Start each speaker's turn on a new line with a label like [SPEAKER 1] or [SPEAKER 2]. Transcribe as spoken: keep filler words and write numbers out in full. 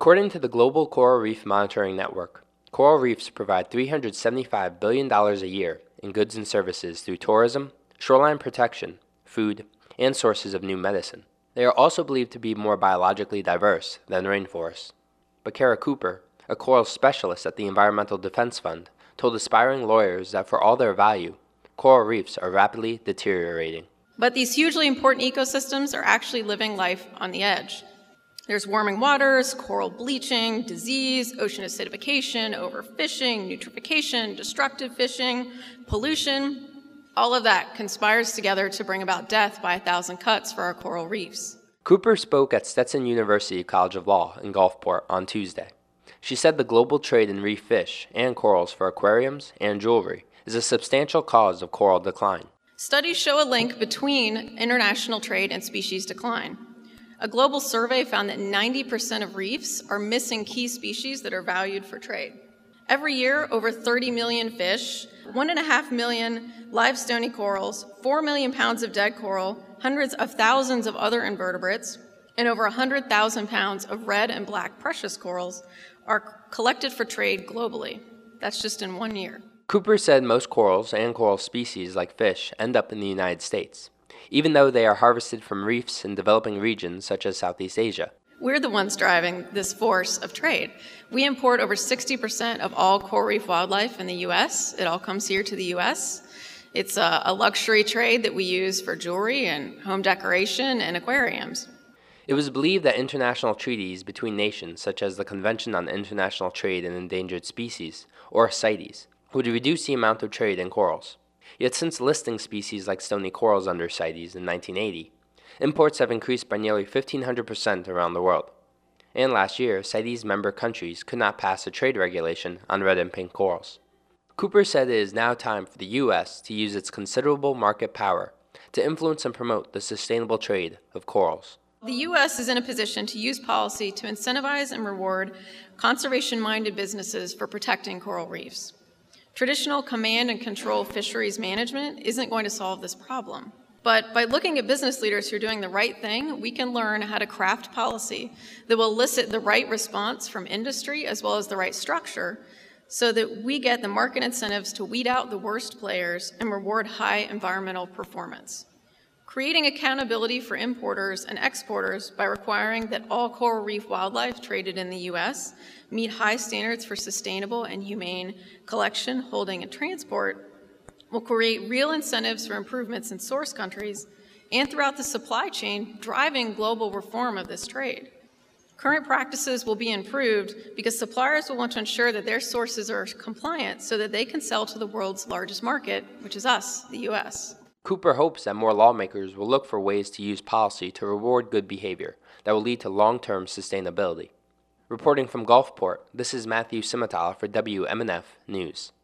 [SPEAKER 1] According to the Global Coral Reef Monitoring Network, coral reefs provide three hundred seventy-five billion dollars a year in goods and services through tourism, shoreline protection, food, and sources of new medicine. They are also believed to be more biologically diverse than rainforests. But Kara Cooper, a coral specialist at the Environmental Defense Fund, told aspiring lawyers that for all their value, coral reefs are rapidly deteriorating.
[SPEAKER 2] But these hugely important ecosystems are actually living life on the edge. There's warming waters, coral bleaching, disease, ocean acidification, overfishing, eutrophication, destructive fishing, pollution. All of that conspires together to bring about death by a thousand cuts for our coral reefs.
[SPEAKER 1] Cooper spoke at Stetson University College of Law in Gulfport on Tuesday. She said the global trade in reef fish and corals for aquariums and jewelry is a substantial cause of coral decline.
[SPEAKER 2] Studies show a link between international trade and species decline. A global survey found that ninety percent of reefs are missing key species that are valued for trade. Every year, over thirty million fish, one and a half million live stony corals, four million pounds of dead coral, hundreds of thousands of other invertebrates, and over one hundred thousand pounds of red and black precious corals are collected for trade globally. That's just in one year.
[SPEAKER 1] Cooper said most corals and coral species like fish end up in the United States, even though they are harvested from reefs in developing regions such as Southeast Asia.
[SPEAKER 2] We're the ones driving this force of trade. We import over sixty percent of all coral reef wildlife in the U S. It all comes here to the U S. It's a, a luxury trade that we use for jewelry and home decoration and aquariums.
[SPEAKER 1] It was believed that international treaties between nations, such as the Convention on International Trade in Endangered Species, or CITES, would reduce the amount of trade in corals. Yet since listing species like stony corals under CITES in nineteen eighty, imports have increased by nearly fifteen hundred percent around the world. And last year, CITES member countries could not pass a trade regulation on red and pink corals. Cooper said it is now time for the U S to use its considerable market power to influence and promote the sustainable trade of corals.
[SPEAKER 2] The U S is in a position to use policy to incentivize and reward conservation-minded businesses for protecting coral reefs. Traditional command and control fisheries management isn't going to solve this problem. But by looking at business leaders who are doing the right thing, we can learn how to craft policy that will elicit the right response from industry as well as the right structure so that we get the market incentives to weed out the worst players and reward high environmental performance. Creating accountability for importers and exporters by requiring that all coral reef wildlife traded in the U S meet high standards for sustainable and humane collection, holding, and transport will create real incentives for improvements in source countries and throughout the supply chain, driving global reform of this trade. Current practices will be improved because suppliers will want to ensure that their sources are compliant so that they can sell to the world's largest market, which is us, the U S.
[SPEAKER 1] Cooper hopes that more lawmakers will look for ways to use policy to reward good behavior that will lead to long-term sustainability. Reporting from Gulfport, this is Matthew Simatala for W M N F News.